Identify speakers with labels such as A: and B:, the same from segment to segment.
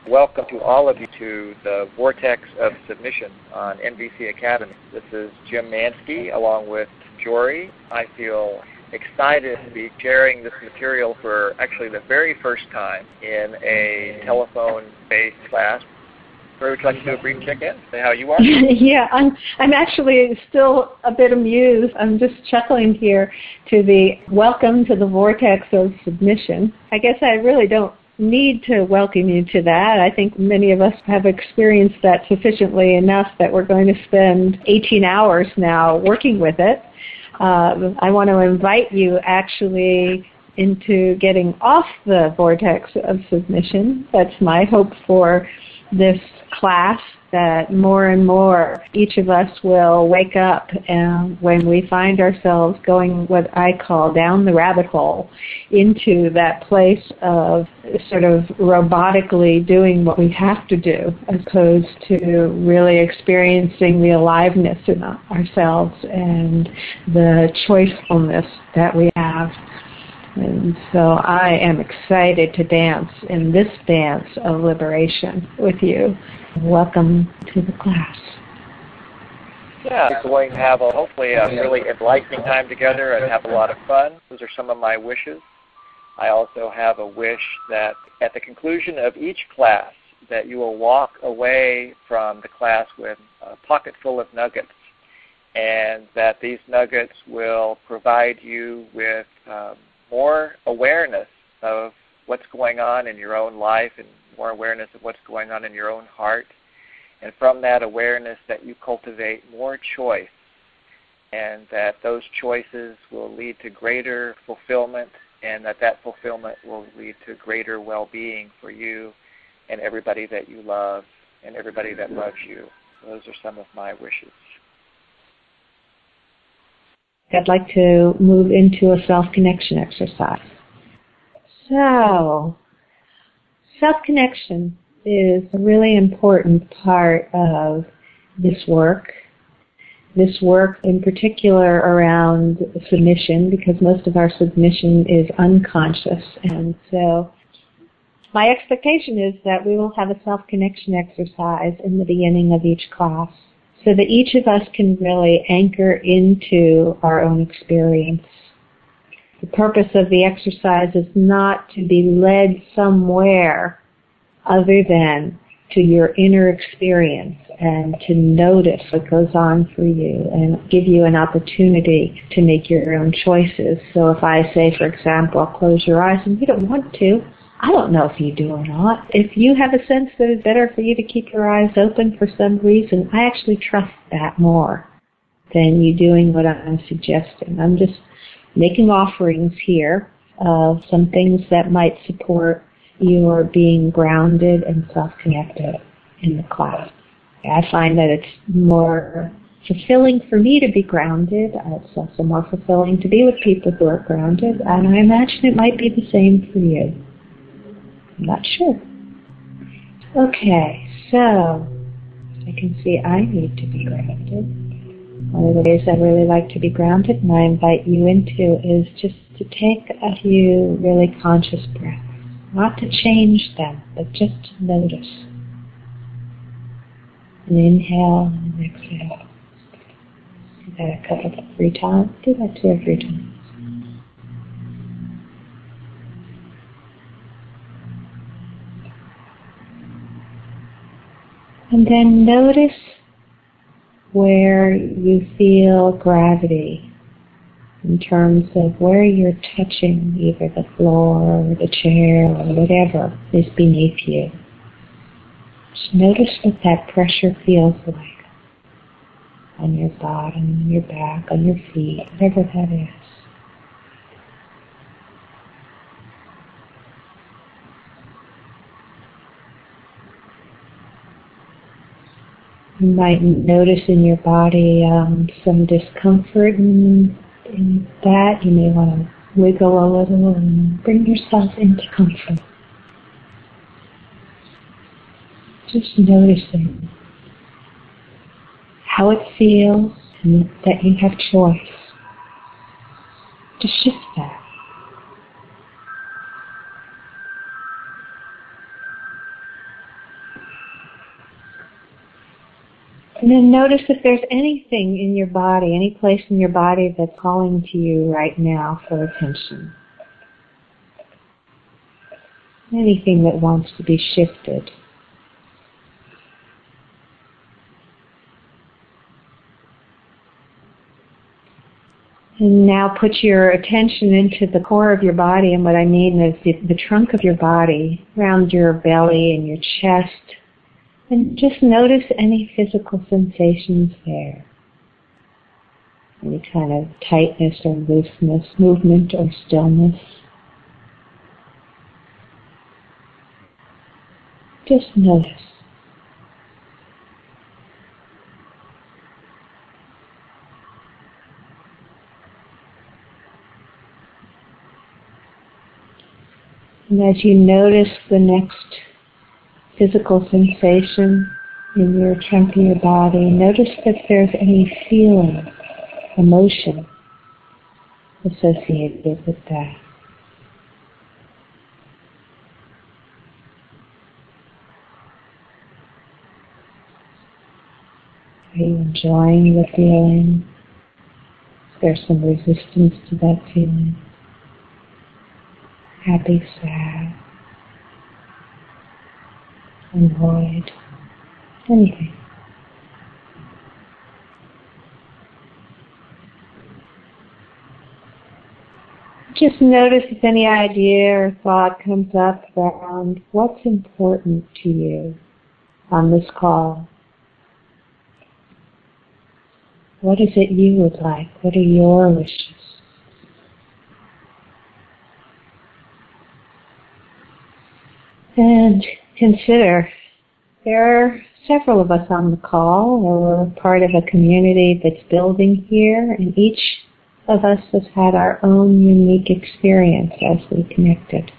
A: Welcome to all of you to the Vortex of Submission on NVC Academy. This is Jim Mansky along with Jory. I feel excited to be sharing this material for actually the very first time in a telephone-based class. Jory, would you like to do a brief check-in? Say how you are?
B: Yeah, I'm actually still a bit amused. I'm just chuckling here to the welcome to the Vortex of Submission. I guess I really don't need to welcome you to that. I think many of us have experienced that sufficiently enough that we're going to spend 18 hours now working with it. I want to invite you actually into getting off the Vortex of Submission. That's my hope for this class, that more and more each of us will wake up and when we find ourselves going what I call down the rabbit hole into that place of sort of robotically doing what we have to do as opposed to really experiencing the aliveness in ourselves and the choicefulness that we have. And so I am excited to dance in this dance of liberation with you. Welcome to the class.
A: Yeah, we're going to have hopefully a really enlightening time together and have a lot of fun. Those are some of my wishes. I also have a wish that at the conclusion of each class that you will walk away from the class with a pocket full of nuggets, and that these nuggets will provide you with more awareness of what's going on in your own life and more awareness of what's going on in your own heart. And from that awareness that you cultivate more choice, and that those choices will lead to greater fulfillment, and that fulfillment will lead to greater well-being for you and everybody that you love and everybody that loves you. Those are some of my wishes.
B: I'd like to move into a self-connection exercise. So, self-connection is a really important part of this work. This work in particular around submission, because most of our submission is unconscious. And so my expectation is that we will have a self-connection exercise in the beginning of each class, so that each of us can really anchor into our own experience. The purpose of the exercise is not to be led somewhere other than to your inner experience and to notice what goes on for you and give you an opportunity to make your own choices. So if I say, for example, close your eyes and you don't want to, I don't know if you do or not. If you have a sense that it's better for you to keep your eyes open for some reason, I actually trust that more than you doing what I'm suggesting. I'm just making offerings here of some things that might support your being grounded and self-connected in the class. I find that it's more fulfilling for me to be grounded. It's also more fulfilling to be with people who are grounded, and I imagine it might be the same for you. I'm not sure. Okay, so I can see I need to be grounded. One of the ways I really like to be grounded and I invite you into is just to take a few really conscious breaths. Not to change them, but just to notice. An inhale and an exhale. Do that a couple of 3 times. Do that 2 or 3 times. And then notice where you feel gravity in terms of where you're touching either the floor or the chair or whatever is beneath you. Just notice what that pressure feels like on your bottom, on your back, on your feet, whatever that is. You might notice in your body some discomfort in that. You may want to wiggle a little and bring yourself into comfort. Just noticing how it feels and that you have choice to shift that. And then notice if there's anything in your body, any place in your body that's calling to you right now for attention. Anything that wants to be shifted. And now put your attention into the core of your body, and what I mean is the trunk of your body, around your belly and your chest. And just notice any physical sensations there. Any kind of tightness or looseness, movement or stillness. Just notice. And as you notice the next physical sensation in your trunk of your body, notice if there's any feeling, emotion associated with that. Are you enjoying the feeling? Is there some resistance to that feeling? Happy, sad, annoyed, anything. Just notice if any idea or thought comes up around what's important to you on this call. What is it you would like? What are your wishes? And consider, there are several of us on the call, or we're part of a community that's building here, and each of us has had our own unique experience as we connected.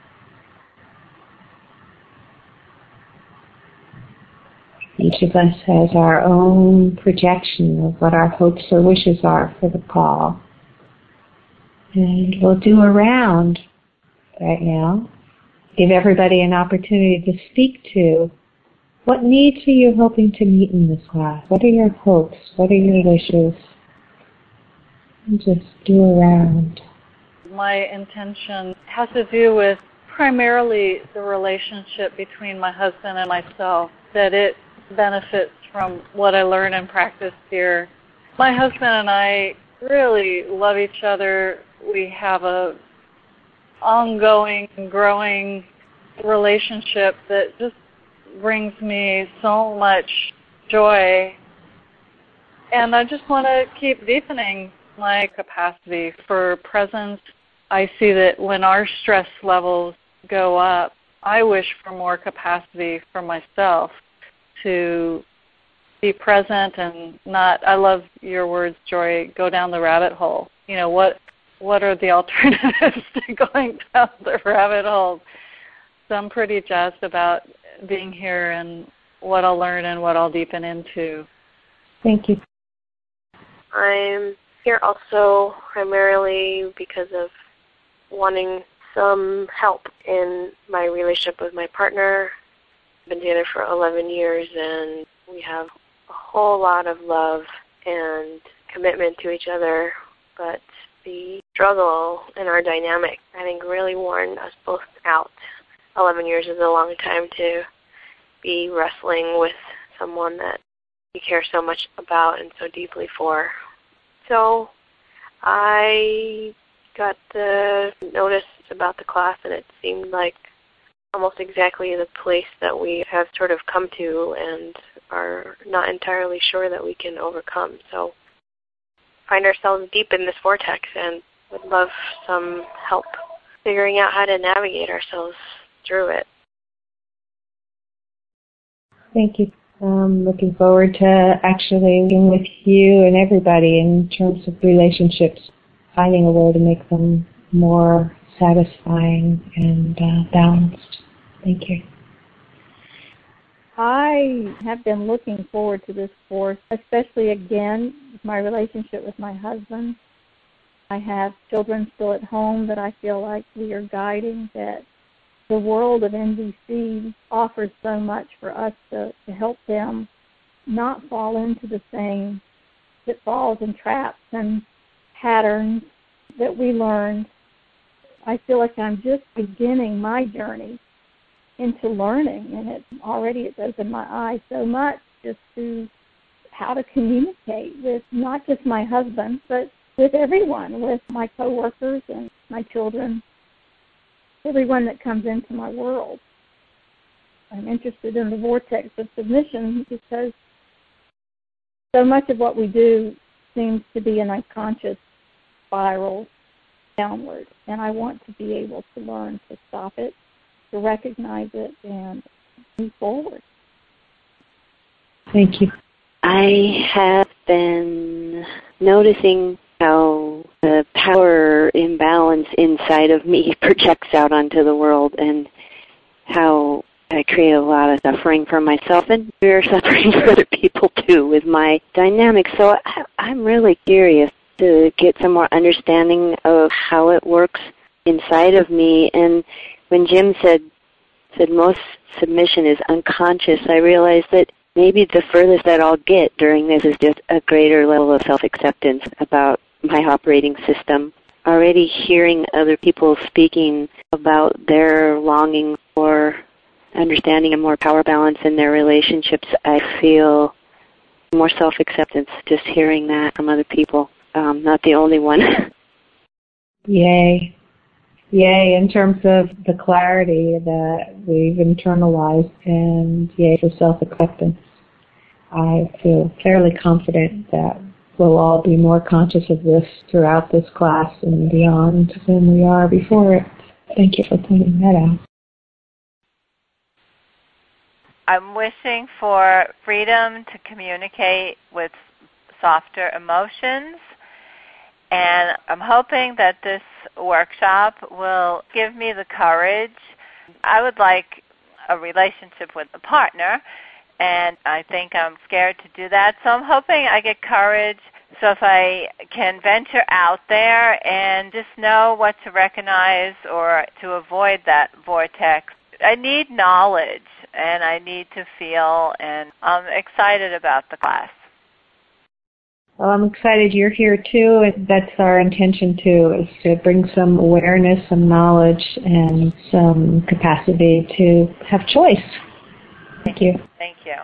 B: Each of us has our own projection of what our hopes or wishes are for the call. And we'll do a round right now. Give everybody an opportunity to speak to what needs are you hoping to meet in this class? What are your hopes? What are your wishes? And just do a round.
C: My intention has to do with primarily the relationship between my husband and myself, that it benefits from what I learn and practice here. My husband and I really love each other. We have a ongoing, growing relationship that just brings me so much joy. And I just want to keep deepening my capacity for presence. I see that when our stress levels go up, I wish for more capacity for myself to be present and not, I love your words, Joy, go down the rabbit hole. You know, what are the alternatives to going down the rabbit hole? So I'm pretty jazzed about being here and what I'll learn and what I'll deepen into.
B: Thank you.
D: I'm here also primarily because of wanting some help in my relationship with my partner. I've been together for 11 years and we have a whole lot of love and commitment to each other, but the struggle in our dynamic, I think, really worn us both out. 11 years is a long time to be wrestling with someone that you care so much about and so deeply for. So I got the notice about the class, and it seemed like almost exactly the place that we have sort of come to and are not entirely sure that we can overcome. So find ourselves deep in this vortex and would love some help figuring out how to navigate ourselves through it.
B: Thank you. I'm looking forward to actually working with you and everybody in terms of relationships, finding a way to make them more satisfying and balanced. Thank you.
E: I have been looking forward to this course, especially again, my relationship with my husband. I have children still at home that I feel like we are guiding, that the world of NVC offers so much for us to help them not fall into the same pitfalls and traps and patterns that we learned. I feel like I'm just beginning my journey into learning, and it's opened my eyes so much just to how to communicate with not just my husband, but with everyone, with my coworkers and my children, everyone that comes into my world. I'm interested in the vortex of submission because so much of what we do seems to be an unconscious spiral downward, and I want to be able to learn to stop it, to recognize it, and move forward.
B: Thank you.
F: I have been noticing how the power imbalance inside of me projects out onto the world, and how I create a lot of suffering for myself and we're suffering for other people too with my dynamics. So I'm really curious to get some more understanding of how it works inside of me. And when Jim said most submission is unconscious, I realized that maybe the furthest that I'll get during this is just a greater level of self-acceptance about my operating system. Already hearing other people speaking about their longing for understanding a more power balance in their relationships, I feel more self-acceptance just hearing that from other people. Not the only one.
B: Yay. Yay in terms of the clarity that we've internalized, and yay for self-acceptance. I feel fairly confident that we'll all be more conscious of this throughout this class and beyond than we are before it. Thank you for pointing that out.
G: I'm wishing for freedom to communicate with softer emotions, and I'm hoping that this workshop will give me the courage. I would like a relationship with a partner, and I think I'm scared to do that, so I'm hoping I get courage so if I can venture out there and just know what to recognize or to avoid that vortex. I need knowledge, and I need to feel, and I'm excited about the class.
B: Well, I'm excited you're here too. That's our intention too, is to bring some awareness, some knowledge, and some capacity to have choice. Thank you.
G: Thank you.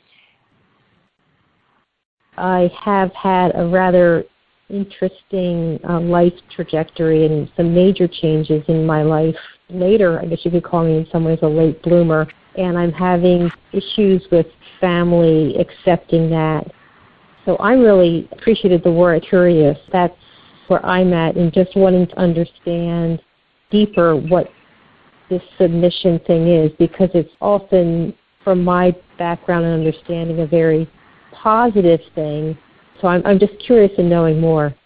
H: I have had a rather interesting life trajectory and some major changes in my life. Later, I guess you could call me in some ways a late bloomer, and I'm having issues with family accepting that. So I really appreciated the word curious. That's where I'm at, and just wanting to understand deeper what this submission thing is, because it's often, from my background and understanding, a very positive thing. So I'm just curious in knowing more.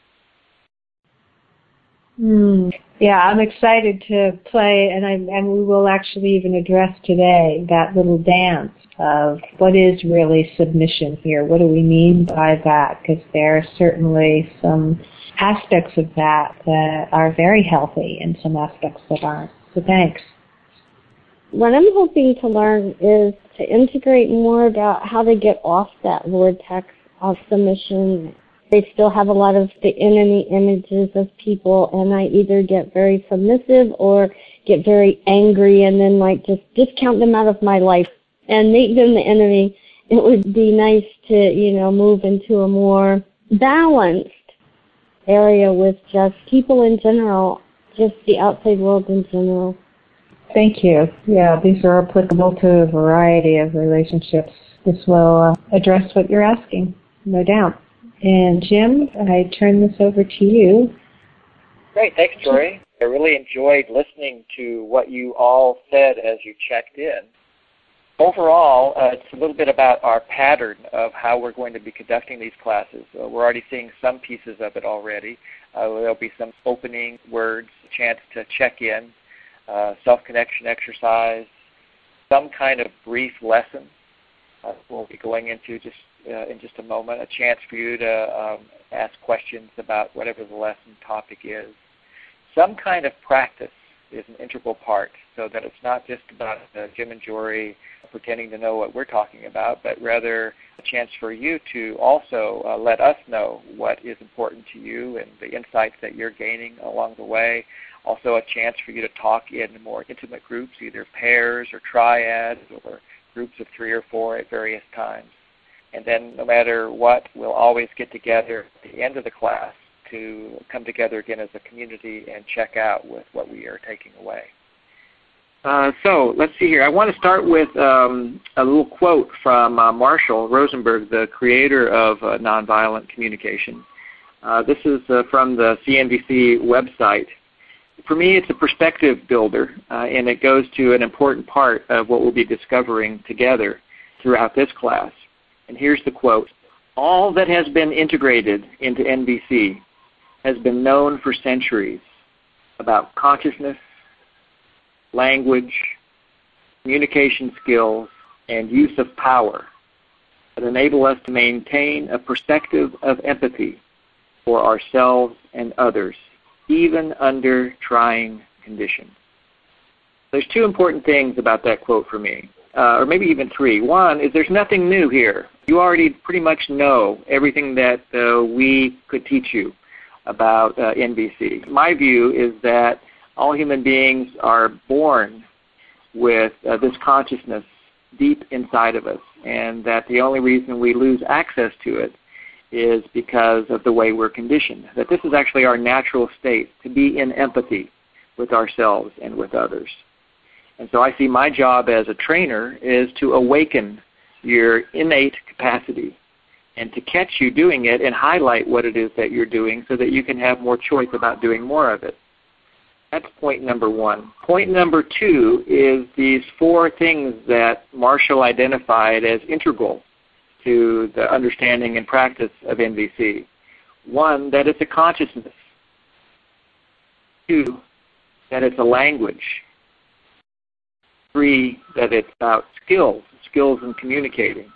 B: Yeah, I'm excited to play, and we will actually even address today that little dance of what is really submission here. What do we mean by that? Because there are certainly some aspects of that that are very healthy and some aspects that aren't. So thanks.
I: What I'm hoping to learn is to integrate more about how to get off that vortex of submission. They still have a lot of the enemy images of people, and I either get very submissive or get very angry and then just discount them out of my life and make them the enemy. It would be nice to, move into a more balanced area with just people in general, just the outside world in general.
B: Thank you. Yeah, these are applicable to a variety of relationships. This will address what you're asking, no doubt. And Jim, I turn this over to you.
A: Great. Thanks, Jory. I really enjoyed listening to what you all said as you checked in. Overall, it's a little bit about our pattern of how we're going to be conducting these classes. We're already seeing some pieces of it already. There'll be some opening words, a chance to check in, self-connection exercise, some kind of brief lesson. We'll be going into in just a moment, a chance for you to ask questions about whatever the lesson topic is. Some kind of practice is an integral part, so that it's not just about Jim and Jory pretending to know what we're talking about, but rather a chance for you to also let us know what is important to you and the insights that you're gaining along the way. Also a chance for you to talk in more intimate groups, either pairs or triads or groups of 3 or 4 at various times. And then no matter what, we'll always get together at the end of the class to come together again as a community and check out with what we are taking away. So let's see here. I want to start with a little quote from Marshall Rosenberg, the creator of nonviolent communication. This is from the CNVC website. For me, it's a perspective builder, and it goes to an important part of what we'll be discovering together throughout this class. And here's the quote. All that has been integrated into NVC has been known for centuries about consciousness, language, communication skills, and use of power that enable us to maintain a perspective of empathy for ourselves and others, even under trying conditions. There's 2 important things about that quote for me, or maybe even 3. One is there's nothing new here. You already pretty much know everything that we could teach you about NVC. My view is that all human beings are born with this consciousness deep inside of us, and that the only reason we lose access to it is because of the way we're conditioned. That this is actually our natural state, to be in empathy with ourselves and with others. And so I see my job as a trainer is to awaken your innate capacity and to catch you doing it and highlight what it is that you're doing so that you can have more choice about doing more of it. That's point number 1. Point number 2 is these 4 things that Marshall identified as integral to the understanding and practice of NVC. 1, that it's a consciousness. 2, that it's a language. 3, that it's about skills in communicating.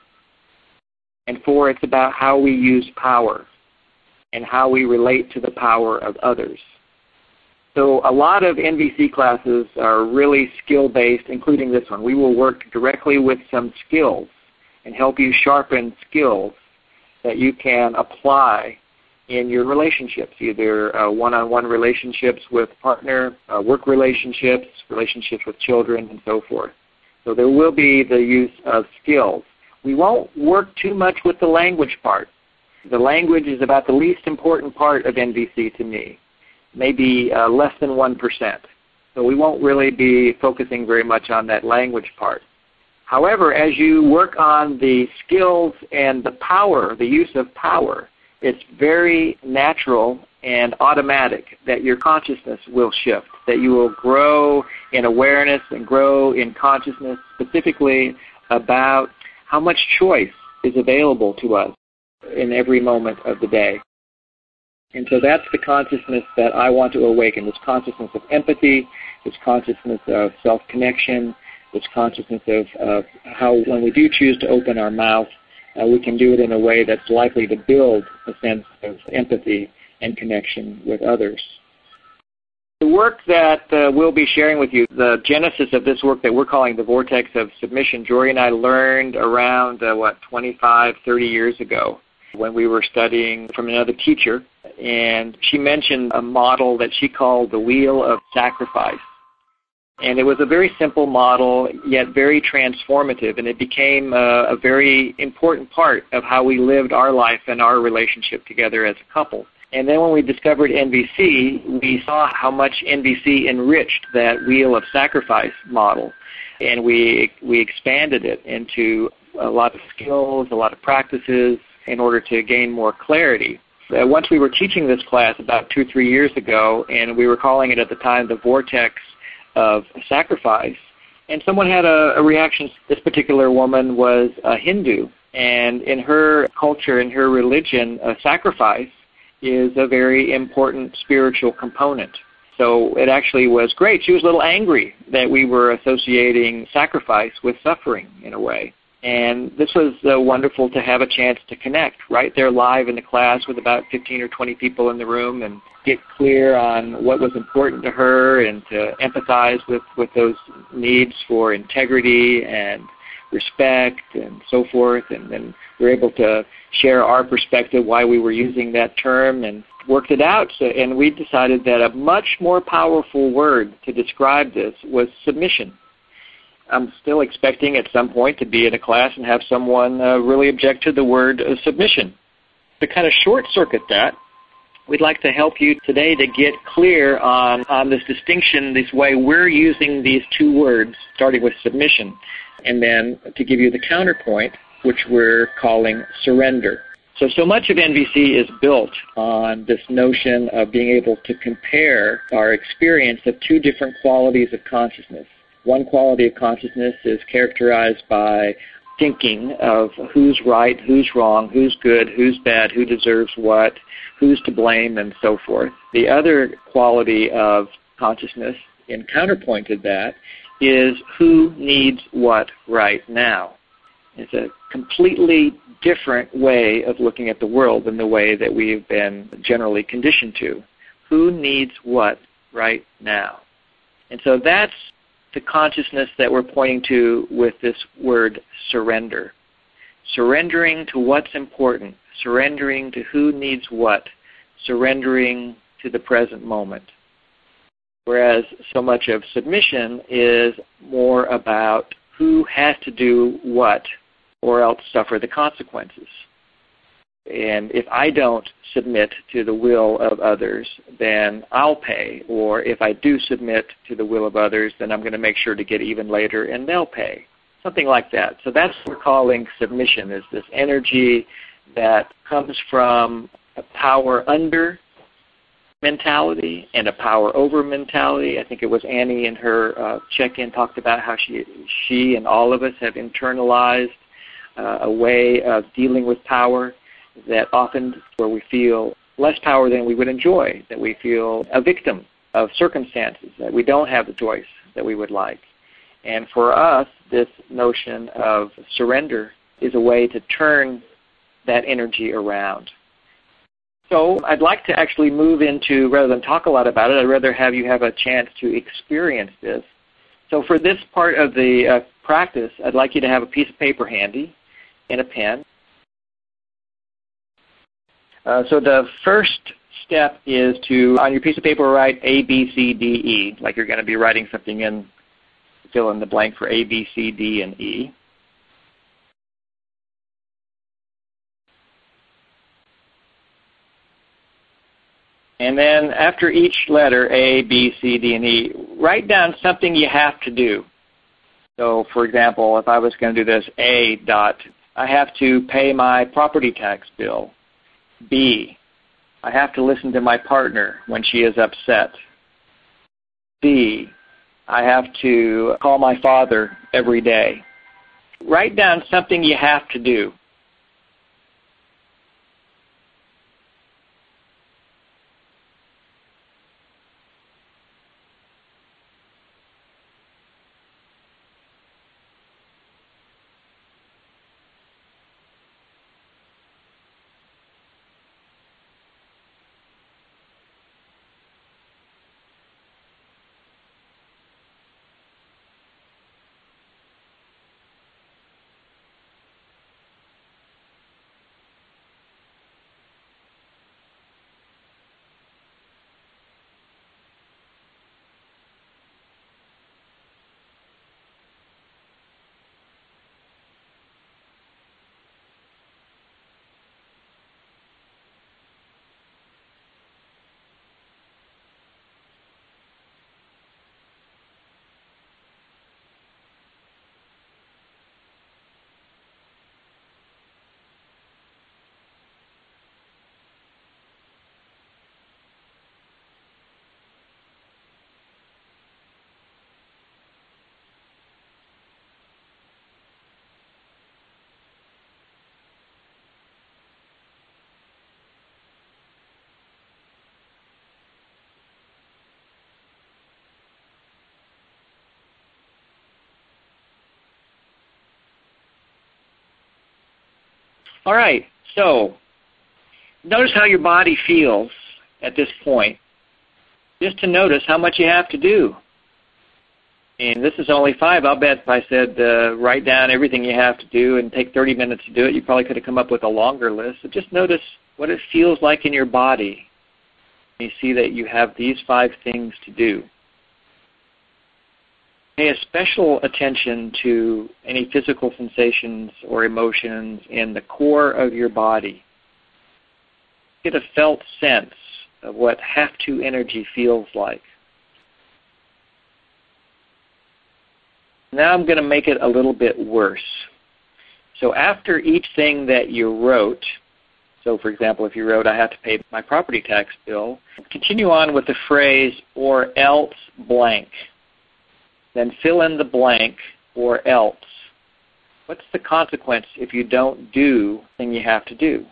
A: And 4, it's about how we use power and how we relate to the power of others. So a lot of NVC classes are really skill-based, including this one. We will work directly with some skills and help you sharpen skills that you can apply in your relationships, either one-on-one relationships with partner, work relationships, relationships with children, and so forth. So there will be the use of skills. We won't work too much with the language part. The language is about the least important part of NVC to me, maybe less than 1%. So we won't really be focusing very much on that language part. However, as you work on the skills and the power, the use of power, it's very natural and automatic that your consciousness will shift, that you will grow in awareness and grow in consciousness, specifically about how much choice is available to us in every moment of the day. And so that's the consciousness that I want to awaken, this consciousness of empathy, this consciousness of self-connection, this consciousness of how when we do choose to open our mouth, we can do it in a way that's likely to build a sense of empathy and connection with others. The work that we'll be sharing with you, the genesis of this work that we're calling the Vortex of Submission, Jory and I learned around, 25, 30 years ago when we were studying from another teacher, and she mentioned a model that she called the Wheel of Sacrifice. And it was a very simple model, yet very transformative, and it became a very important part of how we lived our life and our relationship together as a couple. And then when we discovered NVC, we saw how much NVC enriched that Wheel of Sacrifice model, and we expanded it into a lot of skills, a lot of practices in order to gain more clarity. Once we were teaching this class about 2-3 years ago, and we were calling it at the time the Vortex of Sacrifice, and someone had a reaction. This particular woman was a Hindu, and in her culture, in her religion, a sacrifice is a very important spiritual component. So it actually was great. She was a little angry that we were associating sacrifice with suffering in a way. And this was wonderful to have a chance to connect right there live in the class with about 15 or 20 people in the room and get clear on what was important to her and to empathize with those needs for integrity and respect and so forth, and then we were able to share our perspective why we were using that term and worked it out. And we decided that a much more powerful word to describe this was submission. I'm still expecting at some point to be in a class and have someone really object to the word submission. To kind of short-circuit that, we'd like to help you today to get clear on this distinction, this way we're using these two words, starting with submission, and then to give you the counterpoint, which we're calling surrender. So much of NVC is built on this notion of being able to compare our experience of two different qualities of consciousness. One quality of consciousness is characterized by thinking of who's right, who's wrong, who's good, who's bad, who deserves what, who's to blame, and so forth. The other quality of consciousness, in counterpoint to that, is who needs what right now. It's a completely different way of looking at the world than the way that we've been generally conditioned to. Who needs what right now? And so that's the consciousness that we're pointing to with this word surrender. Surrendering to what's important, surrendering to who needs what, surrendering to the present moment. Whereas so much of submission is more about who has to do what or else suffer the consequences. And if I don't submit to the will of others, then I'll pay. Or if I do submit to the will of others, then I'm going to make sure to get even later and they'll pay. Something like that. So that's what we're calling submission, is this energy that comes from a power under mentality and a power over mentality. I think it was Annie in her check-in talked about how she and all of us have internalized a way of dealing with power that often where we feel less power than we would enjoy, that we feel a victim of circumstances, that we don't have the choice that we would like. And for us, this notion of surrender is a way to turn that energy around. So I'd like to actually move into, rather than talk a lot about it, I'd rather have you have a chance to experience this. So for this part of the practice, I'd like you to have a piece of paper handy and a pen. So the first step is to, on your piece of paper, write A, B, C, D, E, like you're going to be writing something in, fill in the blank for A, B, C, D, and E. And then after each letter, A, B, C, D, and E, write down something you have to do. So, for example, if I was going to do this, A dot, I have to pay my property tax bill. B, I have to listen to my partner when she is upset. C, I have to call my father every day. Write down something you have to do. All right, so notice how your body feels at this point. Just to notice how much you have to do. And this is only 5. I'll bet if I said write down everything you have to do and take 30 minutes to do it, you probably could have come up with a longer list. So just notice what it feels like in your body. You see that you have these 5 things to do. Pay a special attention to any physical sensations or emotions in the core of your body. Get a felt sense of what have-to energy feels like. Now I'm going to make it a little bit worse. So after each thing that you wrote, so for example, if you wrote, I have to pay my property tax bill, continue on with the phrase, or else blank. Then fill in the blank, or else. What's the consequence if you don't do the thing you have to do?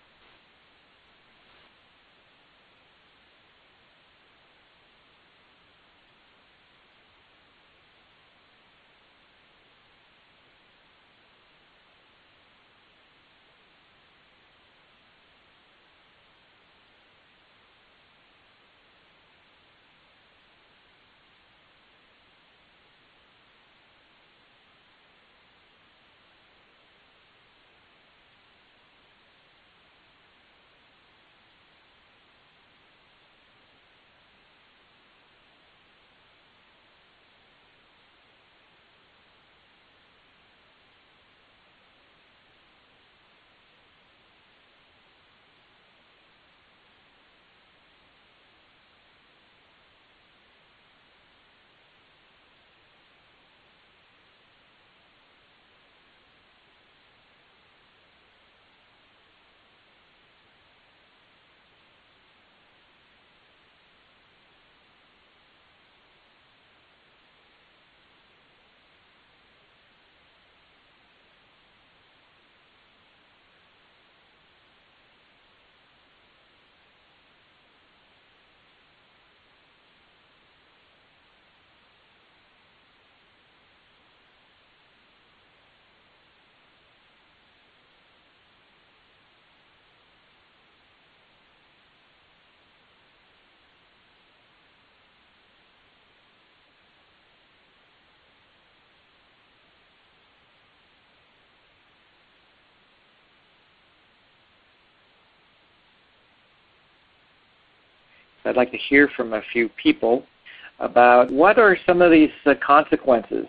A: I'd like to hear from a few people about what are some of these consequences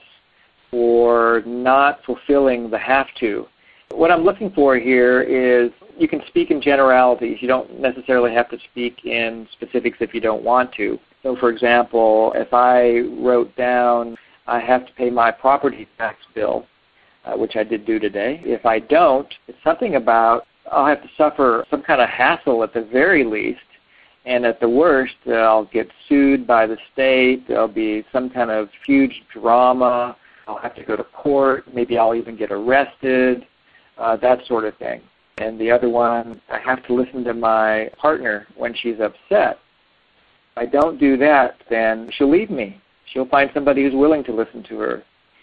A: for not fulfilling the have-to. What I'm looking for here is you can speak in generalities. You don't necessarily have to speak in specifics if you don't want to. So, for example, if I wrote down I have to pay my property tax bill, which I did do today. If I don't, it's something about I'll have to suffer some kind of hassle at the very least. And at the worst, I'll get sued by the state. There'll be some kind of huge drama. I'll have to go to court. Maybe I'll even get arrested, that sort of thing. And the other one, I have to listen to my partner when she's upset. If I don't do that, then she'll leave me. She'll find somebody who's willing to listen to her.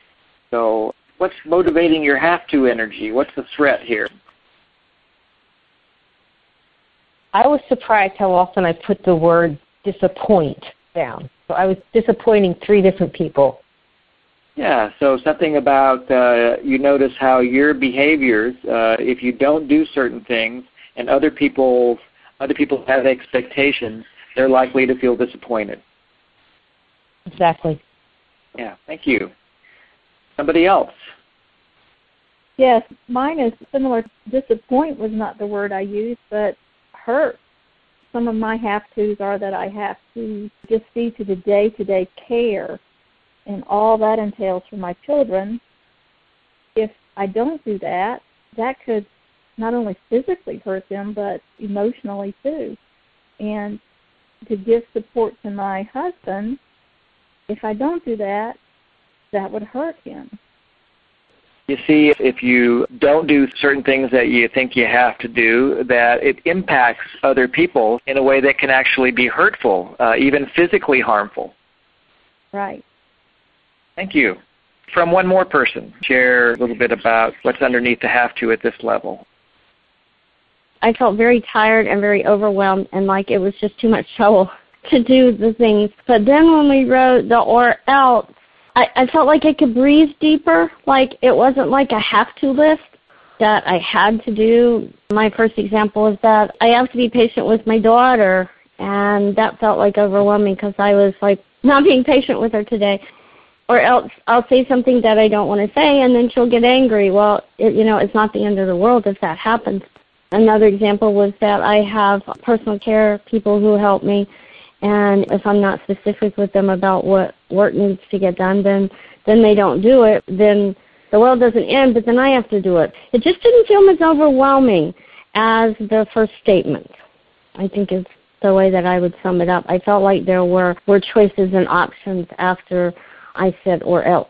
A: So what's motivating your have-to energy? What's the threat here?
H: I was surprised how often I put the word disappoint down. So I was disappointing 3 different people.
A: Yeah, so something about you notice how your behaviors, if you don't do certain things and other people have expectations, they're likely to feel disappointed.
H: Exactly.
A: Yeah, thank you. Somebody else?
E: Yes, mine is similar. Disappoint was not the word I used, but hurt. Some of my have-tos are that I have to just see to the day-to-day care and all that entails for my children. If I don't do that, that could not only physically hurt them, but emotionally too. And to give support to my husband, if I don't do that, that would hurt him.
A: You see, if you don't do certain things that you think you have to do, that it impacts other people in a way that can actually be hurtful, even physically harmful.
E: Right.
A: Thank you. From one more person, share a little bit about what's underneath the have to at this level.
I: I felt very tired and very overwhelmed and like it was just too much trouble to do the things. But then when we wrote the or else, I felt like I could breathe deeper, like it wasn't like a have-to list that I had to do. My first example is that I have to be patient with my daughter, and that felt like overwhelming because I was like not being patient with her today. Or else I'll say something that I don't want to say, and then she'll get angry. Well, it's not the end of the world if that happens. Another example was that I have personal care people who help me, and if I'm not specific with them about what work needs to get done, then they don't do it. Then the world doesn't end, but then I have to do it. It just didn't feel as overwhelming as the first statement, I think is the way that I would sum it up. I felt like there were choices and options after I said or else.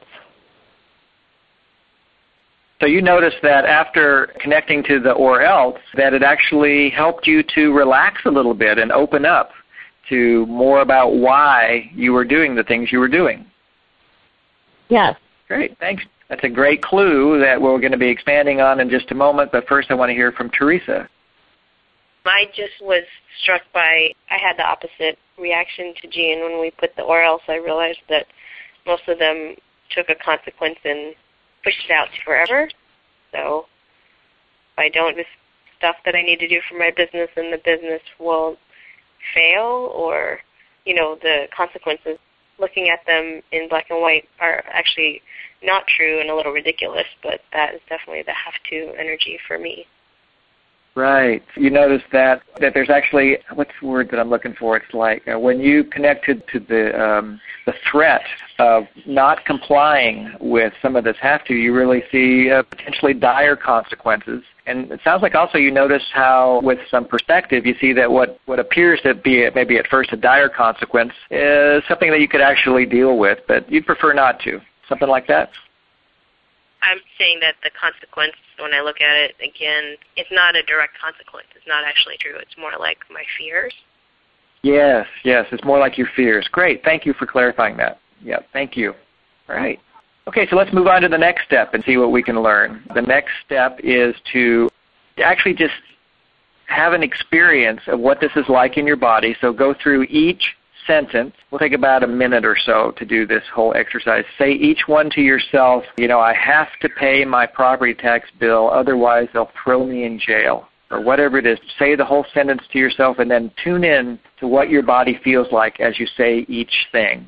A: So you noticed that after connecting to the or else, that it actually helped you to relax a little bit and open up to more about why you were doing the things you were doing.
I: Yes.
A: Great, thanks. That's a great clue that we're going to be expanding on in just a moment, but first I want to hear from Teresa.
D: I just was struck by, I had the opposite reaction to Jean when we put the or else. I realized that most of them took a consequence and pushed it out to forever. So if I don't do stuff that I need to do for my business, and the business will fail, or, the consequences, looking at them in black and white are actually not true and a little ridiculous, but that is definitely the have-to energy for me.
A: Right. You notice that there's actually, what's the word that I'm looking for? It's like when you connected to the threat of not complying with some of this have to, you really see potentially dire consequences. And it sounds like also you notice how, with some perspective, you see that what appears to be maybe at first a dire consequence is something that you could actually deal with, but you'd prefer not to. Something like that?
D: I'm saying that the consequence, when I look at it again, it's not a direct consequence. It's not actually true. It's more like my fears.
A: Yes, it's more like your fears. Great, thank you for clarifying that. Yeah, thank you. All right. Okay, so let's move on to the next step and see what we can learn. The next step is to actually just have an experience of what this is like in your body. So go through each sentence. We'll take about a minute or so to do this whole exercise. Say each one to yourself, I have to pay my property tax bill, otherwise they'll throw me in jail, or whatever it is. Say the whole sentence to yourself and then tune in to what your body feels like as you say each thing.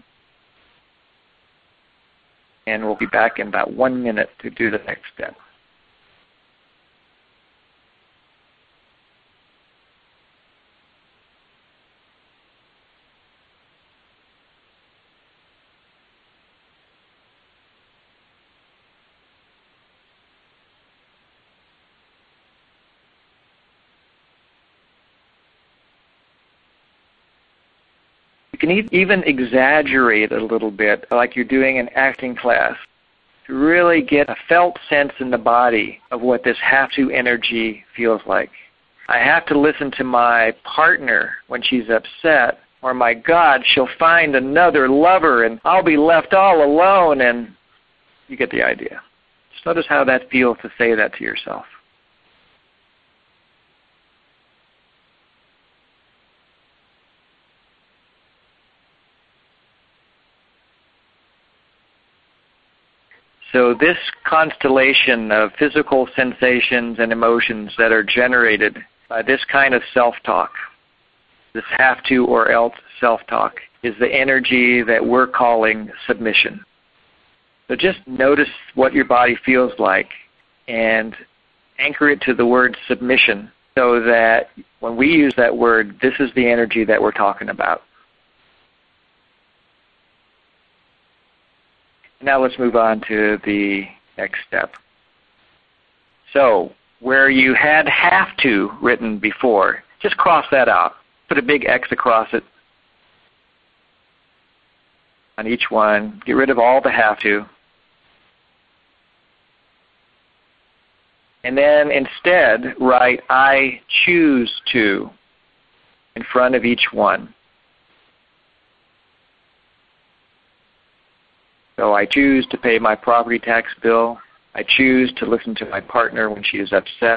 A: And we'll be back in about 1 minute to do the next step. You can even exaggerate a little bit, like you're doing an acting class, to really get a felt sense in the body of what this have-to energy feels like. I have to listen to my partner when she's upset, or my God, she'll find another lover and I'll be left all alone, and you get the idea. Just notice how that feels to say that to yourself. So this constellation of physical sensations and emotions that are generated by this kind of self-talk, this have to or else self-talk, is the energy that we're calling submission. So just notice what your body feels like and anchor it to the word submission so that when we use that word, this is the energy that we're talking about. Now let's move on to the next step. So where you had have to written before, just cross that out. Put a big X across it on each one. Get rid of all the have to. And then instead write I choose to in front of each one. So I choose to pay my property tax bill. I choose to listen to my partner when she is upset.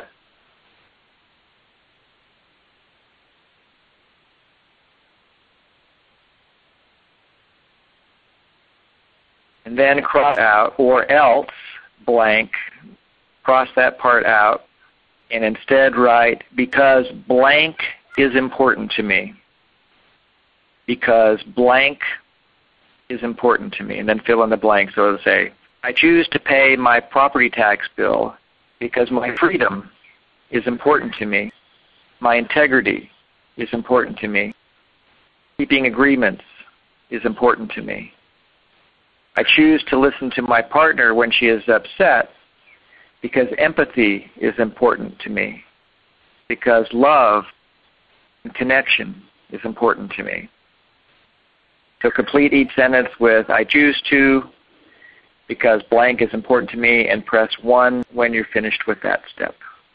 A: And then cross out, or else blank, cross that part out, and instead write, because blank is important to me. Because blank is important to me, and then fill in the blank. So it'll say, I choose to pay my property tax bill because my freedom is important to me. My integrity is important to me. Keeping agreements is important to me. I choose to listen to my partner when she is upset because empathy is important to me. Because love and connection is important to me. So complete each sentence with, I choose to, because blank is important to me, and press 1 when you're finished with that step.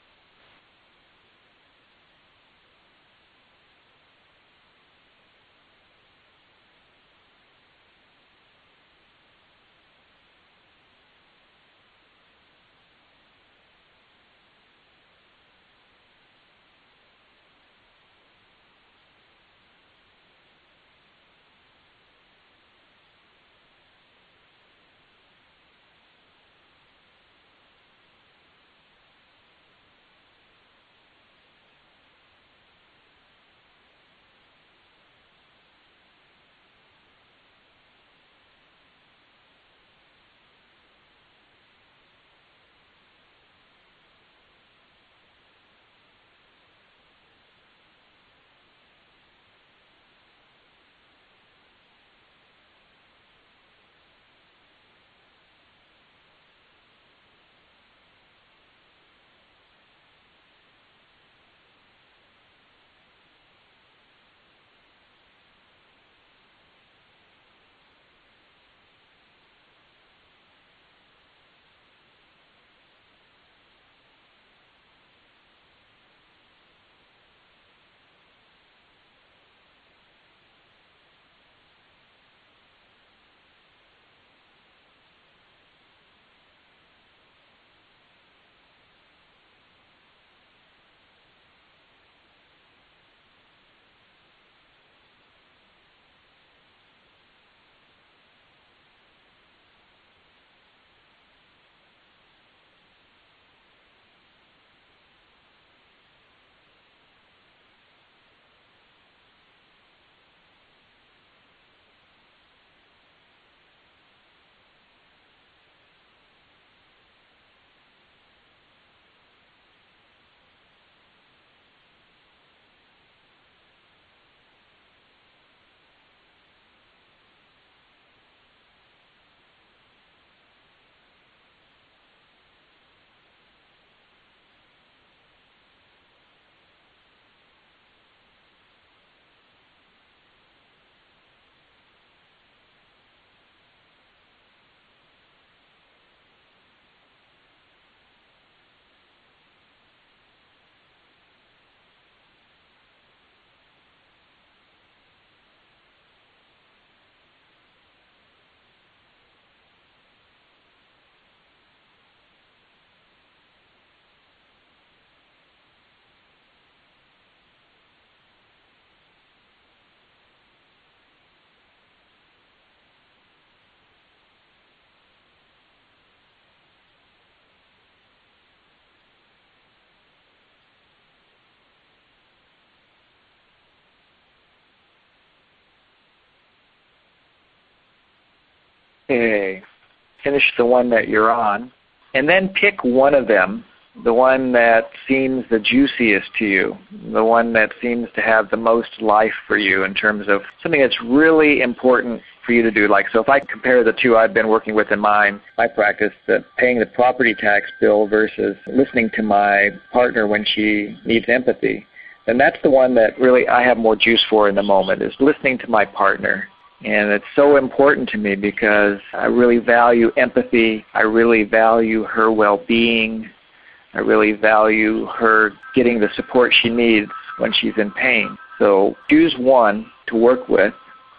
A: Okay, finish the one that you're on, and then pick one of them, the one that seems the juiciest to you, the one that seems to have the most life for you in terms of something that's really important for you to do. Like, so if I compare the two I've been working with in my practice, that paying the property tax bill versus listening to my partner when she needs empathy, then that's the one that really I have more juice for in the moment, is listening to my partner. And it's so important to me because I really value empathy. I really value her well-being. I really value her getting the support she needs when she's in pain. So choose one to work with,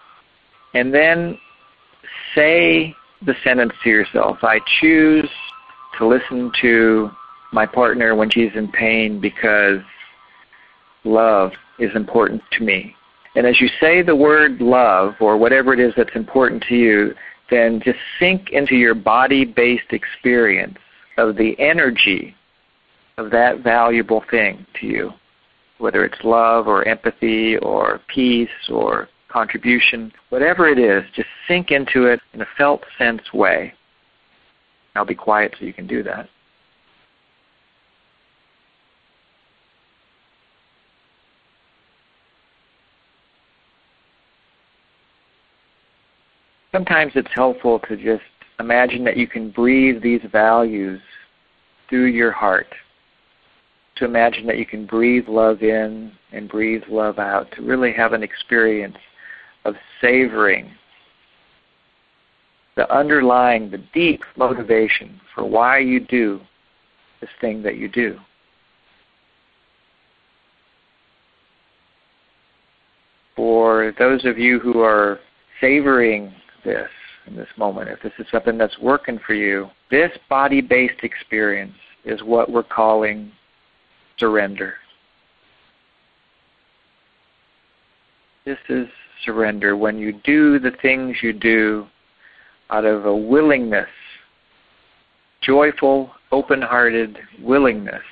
A: and then say the sentence to yourself. I choose to listen to my partner when she's in pain because love is important to me. And as you say the word love, or whatever it is that's important to you, then just sink into your body-based experience of the energy of that valuable thing to you, whether it's love or empathy or peace or contribution, whatever it is, just sink into it in a felt sense way. I'll be quiet so you can do that. Sometimes it's helpful to just imagine that you can breathe these values through your heart, to imagine that you can breathe love in and breathe love out, to really have an experience of savoring the underlying, the deep motivation for why you do this thing that you do. For those of you who are savoring this in this moment, if this is something that's working for you, this body-based experience is what we're calling surrender. This is surrender. When you do the things you do out of a willingness, joyful, open-hearted willingness,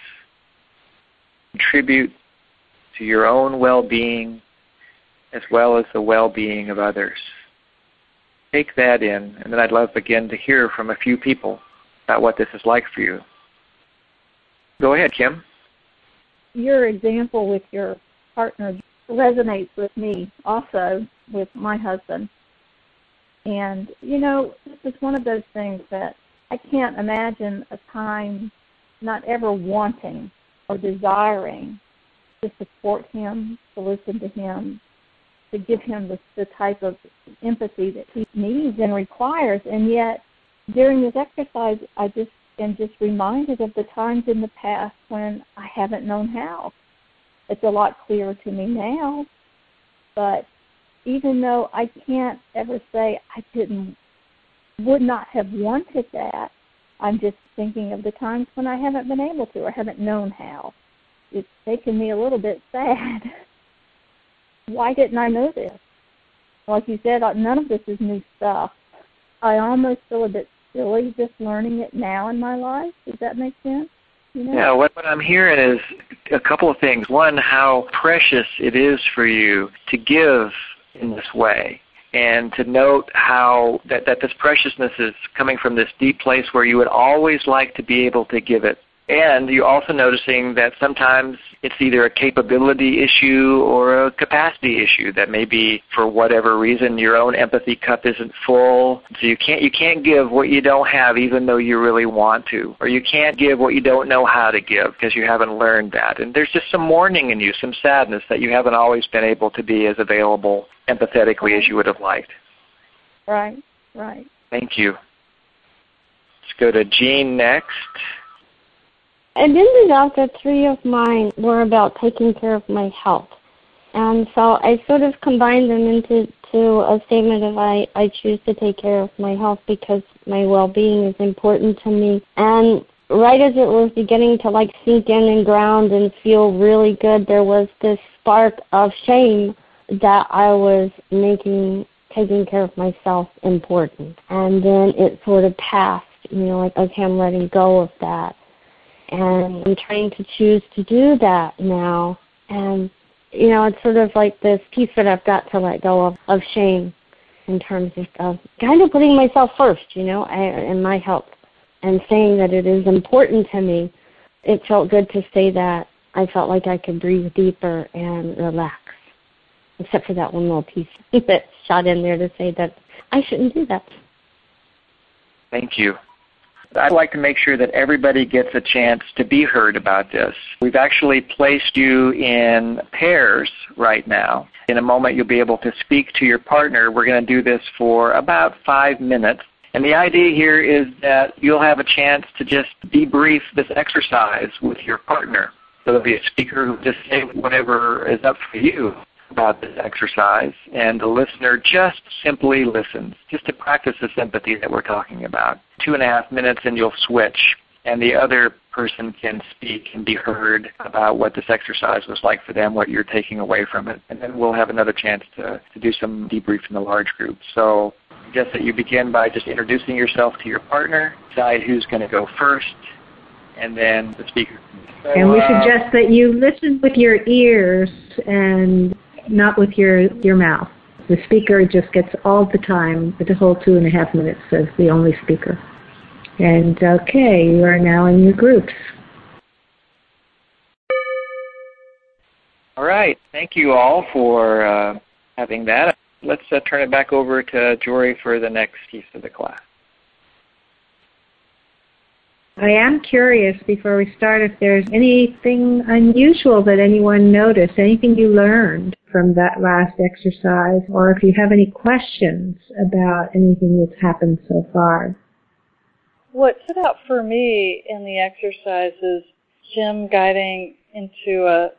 A: contribute to your own well-being as well as the well-being of others. Take that in, and then I'd love again to hear from a few people about what this is like for you. Go ahead, Kim.
E: Your example with your partner resonates with me also with my husband. And, you know, this is one of those things that I can't imagine a time not ever wanting or desiring to support him, to listen to him, to give him the type of empathy that he needs and requires. And yet, during this exercise, I just am just reminded of the times in the past when I haven't known how. It's a lot clearer to me now, but even though I can't ever say I would not have wanted that, I'm just thinking of the times when I haven't been able to or haven't known how. It's making me a little bit sad. Why didn't I know this? Like you said, none of this is new stuff. I almost feel a bit silly just learning it now in my life. Does that make sense? You know?
A: Yeah, what I'm hearing is a couple of things. One, how precious it is for you to give in this way, and to note how that this preciousness is coming from this deep place where you would always like to be able to give it. And you're also noticing that sometimes it's either a capability issue or a capacity issue, that maybe for whatever reason your own empathy cup isn't full. So you can't give what you don't have even though you really want to. Or you can't give what you don't know how to give because you haven't learned that. And there's just some mourning in you, some sadness that you haven't always been able to be as available empathetically as you would have liked.
E: Right.
A: Thank you. Let's go to Jean next.
I: It ended out that 3 of mine were about taking care of my health. And so I sort of combined them into a statement of I choose to take care of my health because my well-being is important to me. And right as it was beginning to like sink in and ground and feel really good, there was this spark of shame that I was making taking care of myself important. And then it sort of passed, like, okay, I'm letting go of that. And I'm trying to choose to do that now. And, it's sort of like this piece that I've got to let go of shame in terms of kind of putting myself first, and my health, and saying that it is important to me. It felt good to say that. I felt like I could breathe deeper and relax, except for that one little piece that shot in there to say that I shouldn't do that.
A: Thank you. I'd like to make sure that everybody gets a chance to be heard about this. We've actually placed you in pairs right now. In a moment, you'll be able to speak to your partner. We're going to do this for about 5 minutes. And the idea here is that you'll have a chance to just debrief this exercise with your partner. So there'll be a speaker who just say whatever is up for you about this exercise, and the listener just simply listens, just to practice this empathy that we're talking about. 2.5 minutes and you'll switch, and the other person can speak and be heard about what this exercise was like for them, what you're taking away from it, and then we'll have another chance to do some debrief in the large group. So suggest that you begin by just introducing yourself to your partner, decide who's going to go first, and then the speaker. So,
B: and we suggest that you listen with your ears and not with your mouth. The speaker just gets all the time, the whole 2.5 minutes as the only speaker. And okay, you are now in your groups.
A: All right. Thank you all for having that. Let's turn it back over to Jory for the next piece of the class.
B: I am curious, before we start, if there's anything unusual that anyone noticed, anything you learned from that last exercise, or if you have any questions about anything that's happened so far.
C: What stood out for me in the exercise is Jim guiding into a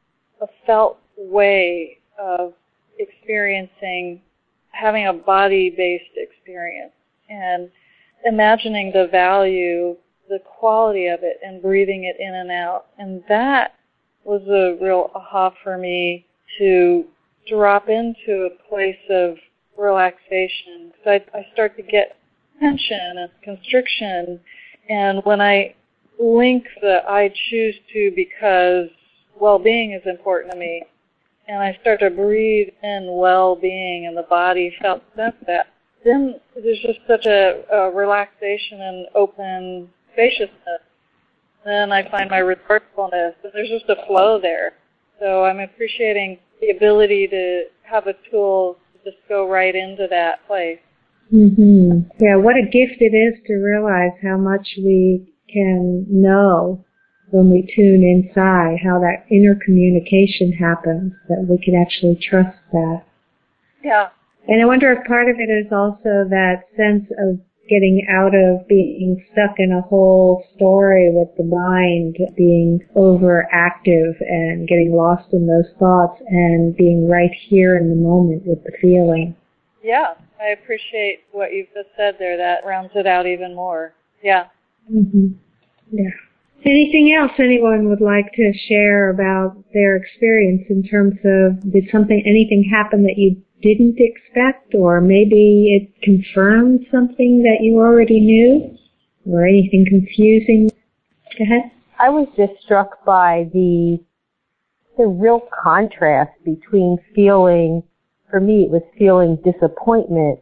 C: felt way of experiencing, having a body-based experience, and imagining the value, the quality of it, and breathing it in and out. And that was a real aha for me, to drop into a place of relaxation. So I start to get tension and constriction, and when I link the I choose to because well-being is important to me, and I start to breathe in well-being, and the body felt that, then there's just such a relaxation and open spaciousness. Then I find my resourcefulness, and there's just a flow there. So I'm appreciating the ability to have a tool to just go right into that place.
B: Mm-hmm. Yeah, what a gift it is to realize how much we can know when we tune inside, how that inner communication happens, that we can actually trust that.
C: Yeah.
B: And I wonder if part of it is also that sense of getting out of being stuck in a whole story with the mind being overactive and getting lost in those thoughts and being right here in the moment with the feeling.
C: Yeah, I appreciate what you've just said there. That rounds it out even more. Yeah.
B: Mm-hmm. Yeah. Anything else anyone would like to share about their experience in terms of anything happen that you didn't expect, or maybe it confirmed something that you already knew, or anything confusing? Go ahead.
H: I was just struck by the real contrast between feeling, for me it was feeling disappointment,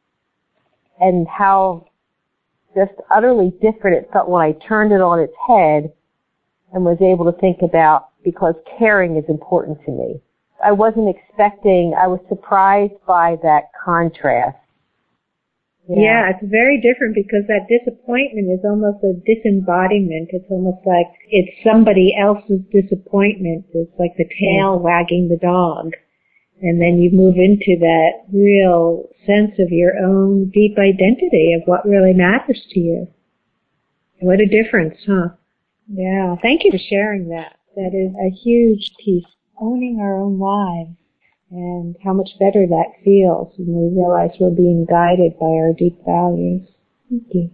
H: and how just utterly different it felt when I turned it on its head and was able to think about, because caring is important to me. I wasn't expecting, I was surprised by that contrast.
B: Yeah, it's very different, because that disappointment is almost a disembodiment. It's almost like it's somebody else's disappointment. It's like the tail wagging the dog. And then you move into that real sense of your own deep identity of what really matters to you. What a difference, huh? Yeah, thank you for sharing that. That is a huge piece. Owning our own lives, and how much better that feels when we realize we're being guided by our deep values. Thank you.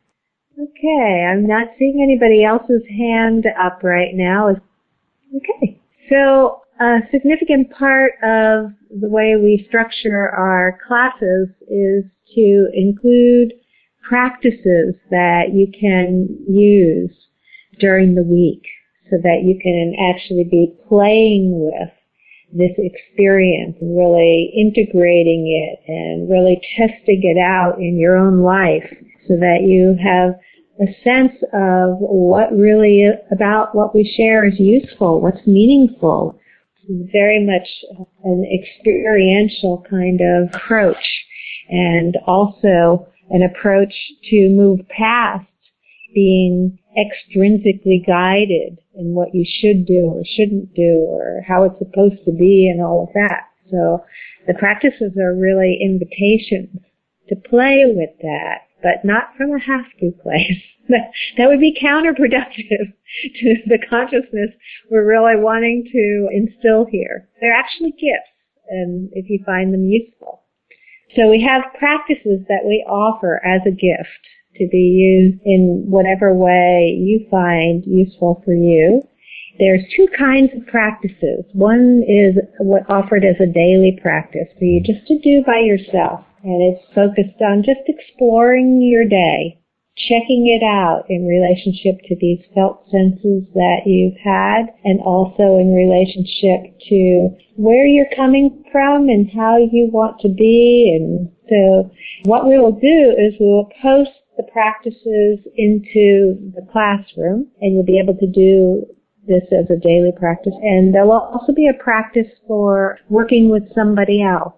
B: Okay, I'm not seeing anybody else's hand up right now. Okay, so a significant part of the way we structure our classes is to include practices that you can use during the week, so that you can actually be playing with this experience and really integrating it and really testing it out in your own life, so that you have a sense of what really about what we share is useful, what's meaningful. It's very much an experiential kind of approach, and also an approach to move past being extrinsically guided in what you should do or shouldn't do, or how it's supposed to be, and all of that. So the practices are really invitations to play with that, but not from a have-to place. That would be counterproductive to the consciousness we're really wanting to instill here. They're actually gifts, and if you find them useful. So we have practices that we offer as a gift to be used in whatever way you find useful for you. There's two kinds of practices. One is what offered as a daily practice for you just to do by yourself. And it's focused on just exploring your day, checking it out in relationship to these felt senses that you've had, and also in relationship to where you're coming from and how you want to be. And so what we will do is we will post the practices into the classroom, and you'll be able to do this as a daily practice. And there will also be a practice for working with somebody else.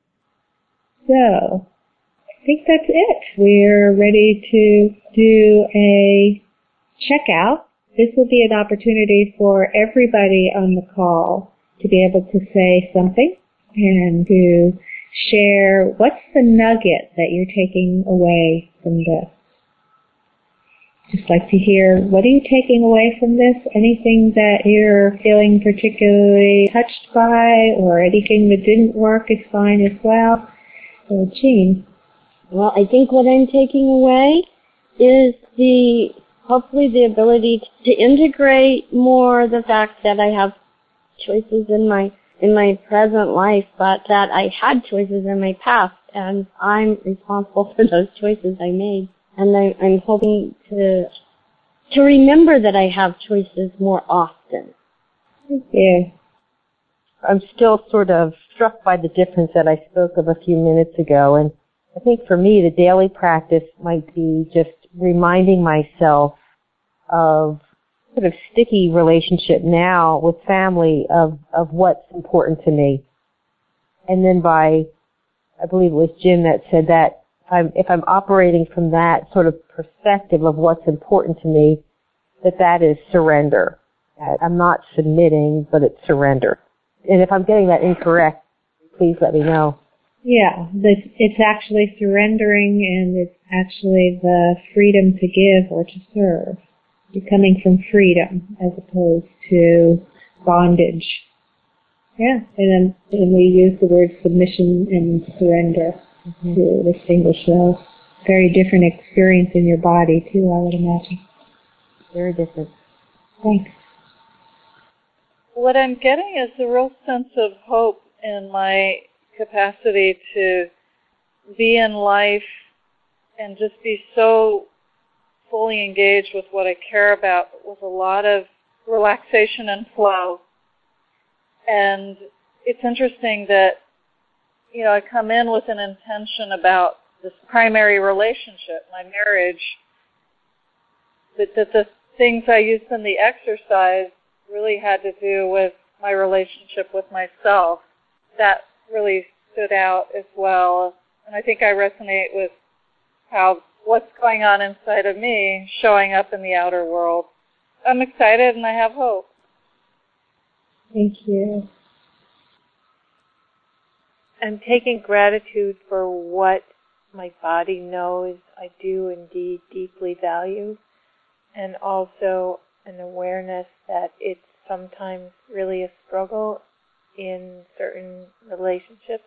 B: So I think that's it. We're ready to do a checkout. This will be an opportunity for everybody on the call to be able to say something and to share what's the nugget that you're taking away from this. Just like to hear, what are you taking away from this? Anything that you're feeling particularly touched by, or anything that didn't work is fine as well. So, Jean.
I: Well, I think what I'm taking away is hopefully the ability to integrate more the fact that I have choices in my present life, but that I had choices in my past, and I'm responsible for those choices I made. And I'm hoping to remember that I have choices more often.
B: Thank you.
H: I'm still sort of struck by the difference that I spoke of a few minutes ago, and I think for me the daily practice might be just reminding myself of sort of sticky relationship now with family of what's important to me. And then I believe it was Jim that said that if I'm operating from that sort of perspective of what's important to me, that is surrender. I'm not submitting, but it's surrender. And if I'm getting that incorrect, please let me know.
B: Yeah, it's actually surrendering, and it's actually the freedom to give or to serve. You're coming from freedom as opposed to bondage. Yeah, and we use the word submission and surrender to distinguish those. Very different experience in your body, too, I would imagine.
H: Very different.
B: Thanks.
C: What I'm getting is a real sense of hope in my capacity to be in life and just be so fully engaged with what I care about, with a lot of relaxation and flow. And it's interesting that, I come in with an intention about this primary relationship, my marriage, that the things I used in the exercise really had to do with my relationship with myself. That really stood out as well. And I think I resonate with how what's going on inside of me showing up in the outer world. I'm excited and I have hope.
B: Thank you.
J: I'm taking gratitude for what my body knows I do indeed deeply value, and also an awareness that it's sometimes really a struggle in certain relationships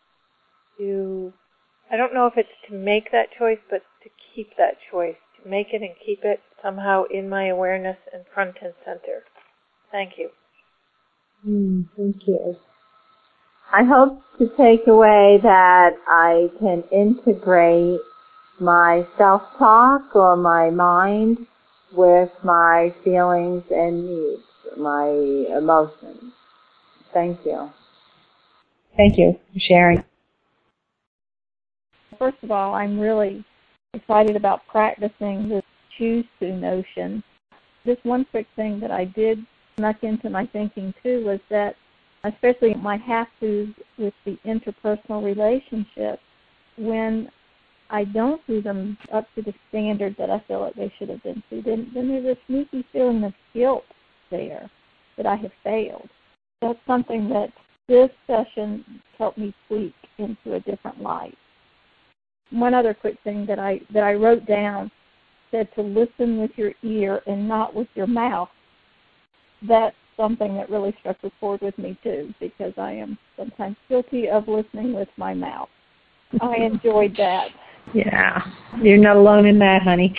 J: I don't know if it's to make that choice, but to keep that choice, to make it and keep it somehow in my awareness and front and center. Thank you.
B: Thank you.
K: I hope to take away that I can integrate my self-talk or my mind with my feelings and needs, my emotions. Thank you.
B: Thank you for sharing.
E: First of all, I'm really excited about practicing this choose to notion. Just one quick thing that I did snuck into my thinking too was that, especially my have-tos with the interpersonal relationships, when I don't do them up to the standard that I feel like they should have been to, then there's a sneaky feeling of guilt there that I have failed. That's something that this session helped me tweak into a different light. One other quick thing that I wrote down said to listen with your ear and not with your mouth. That's something that really struck a chord with me too, because I am sometimes guilty of listening with my mouth. I enjoyed that.
B: Yeah, you're not alone in that, honey.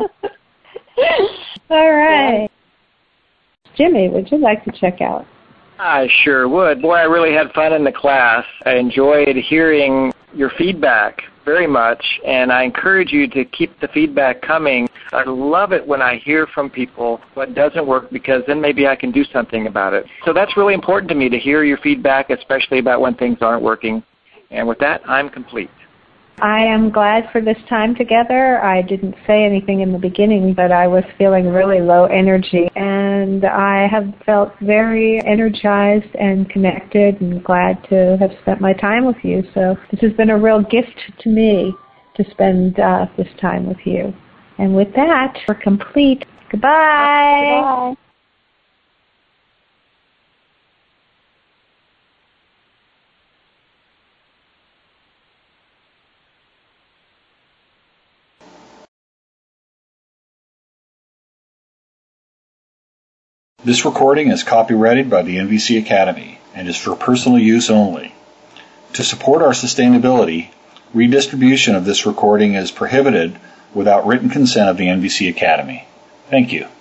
B: All right. Jimmy, would you like to check out?
A: I sure would. Boy, I really had fun in the class. I enjoyed hearing your feedback very much, and I encourage you to keep the feedback coming. I love it when I hear from people what doesn't work, because then maybe I can do something about it. So that's really important to me, to hear your feedback, especially about when things aren't working. And with that, I'm complete.
B: I am glad for this time together. I didn't say anything in the beginning, but I was feeling really low energy, and I have felt very energized and connected and glad to have spent my time with you. So this has been a real gift to me to spend this time with you. And with that, we're complete. Goodbye.
E: Bye.
L: This recording is copyrighted by the NVC Academy and is for personal use only. To support our sustainability, redistribution of this recording is prohibited without written consent of the NVC Academy. Thank you.